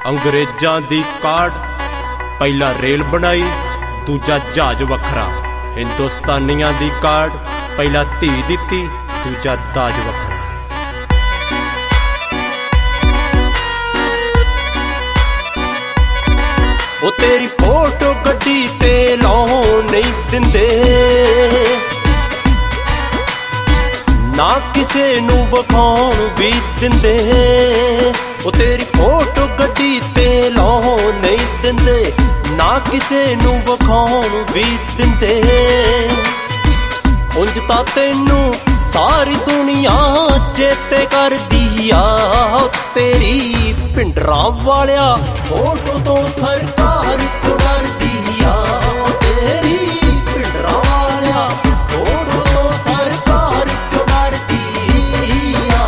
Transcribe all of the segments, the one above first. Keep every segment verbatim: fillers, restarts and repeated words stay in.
अंग्रेजां दी काढ़ पहला रेल बनाई, दूजा जहाज वखरा। हिंदुस्तानियां दी काढ़ पहला धी दिती, दूजा दाज वखरा। ओ तेरी फोटो गड्डी ते लाउण नहीं दिंदे, ना किसे नू विखाउण भी दिंदे। ओ तेरी फोटो गड्डी ते लाउण नहीं दिंदे, ना किसे नू विखाउण भी दिंदे। उंज तां तैनू सारी दुनिया चेते कर दिया, तेरी पिंडरां वालिया फोटो तो सरकार क्यों डर दिया। तेरी पिंडरां वालिया फोटो तो सरकार क्यों डर दिया।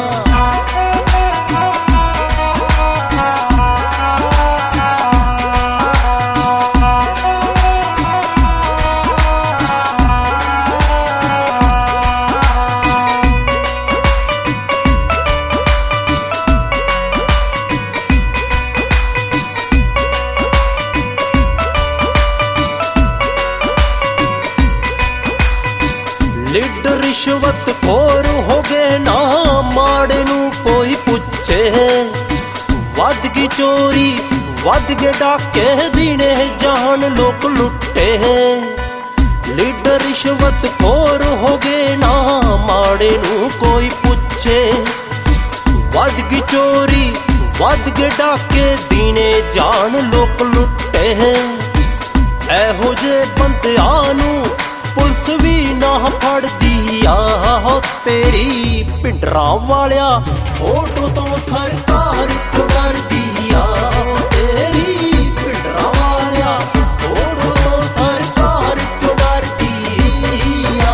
लीडर रिश्वत खोर हो गए ना, माड़े नू कोई पुछे। वध गई चोरी वध गए डाके, दीने जान लोग लुटे। लीडर रिश्वत खोर हो गए ना, माड़े नू कोई पुछे। वध गई चोरी वध गए डाके, दीने जान लोग लुटे। एहो जे बंदियां नू पुलिस भी ना फड़ दिया, तेरी पिंडरां वालिया फोटो तो सरकार क्यों डर दिया। तेरी पिंडरां वालिया फोटो तो सरकार क्यों डर दिया।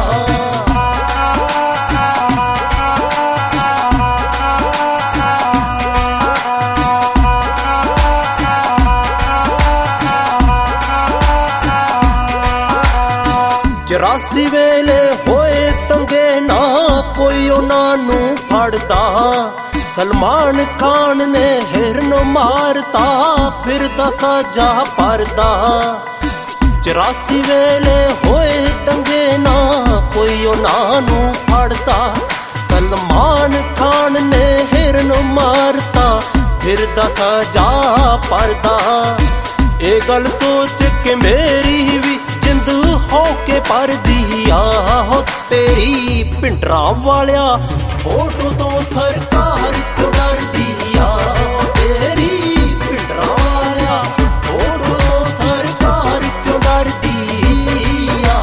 चौरासी वेले होए तंगे ना, कोई उन्हां नू फड़दा। सलमान खान ने हिरन मारता, फिर दसा जा परदा। चौरासी वेले होए तंगे ना, कोई उन्हां नू फड़दा। सलमान खान ने हिरन मारता, फिर दसा जा परदा। ए गल सोच के मेरी भी जिंद हो के पर दिया, तेरी पिंडरां वालिया फोटो तो सरकार क्यों डर दिया। तेरी पिंडरां वालिया फोटो तो सरकार क्यों डर दिया।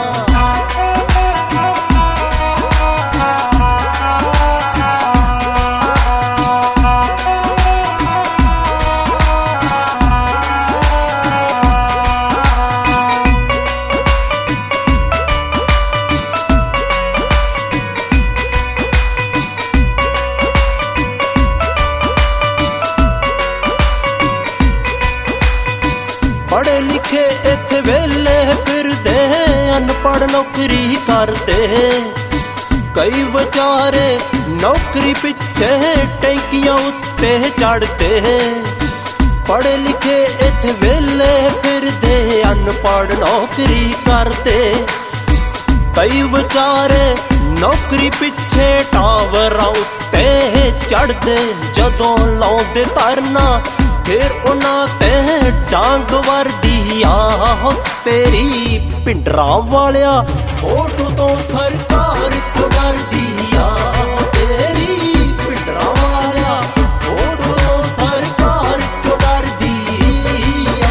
पढ़े लिखे इत्थे वेले फिरदे, अनपढ़ नौकरी करते। कई बेचारे नौकरी पिछे टैंकियां उत्ते चढ़ते। पढ़े लिखे इत्थे वेले फिरदे, अनपढ़ नौकरी करते। कई बेचारे नौकरी पिछे टावरां उत्ते चढ़दे। जदों लाउंदे धरना फिर उन्हां ते डांग वर दिया, तेरी पिंडरां वालिया फोटो तो सरकार क्यों डर दिया। तेरी पिंडरां वालिया फोटो तो सरकार क्यों डर दिया।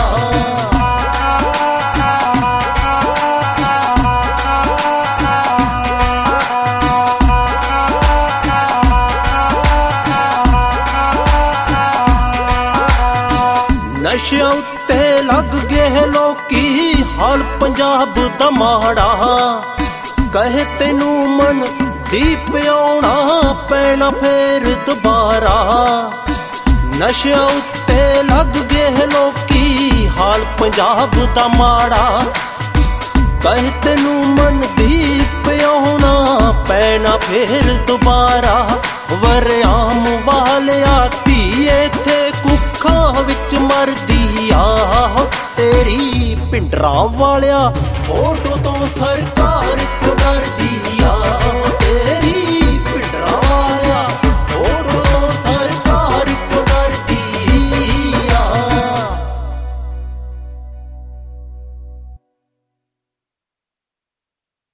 नशे उत्ते लग गए लोकी, हाल पंजाब दा माड़ा। कहे तेनू मन दीप आउणा पैना फिर दोबारा। नशे उत्ते लग गए लोकी, हाल पंजाब दा माड़ा। कहे तेनू मन दीप आउणा पैना फिर दोबारा। वरियाम वालिया धीए थे कुक ਅੱਖਾਂ ਵਿੱਚ ਮਰਦੀ ਆ ਤੇਰੀ। ਪਿੰਡਰਾਂ ਵਾਲਿਆ ਫੋਟੋ ਤੋਂ ਸਰਕਾਰ ਕਿਉਂ ਡਰਦੀ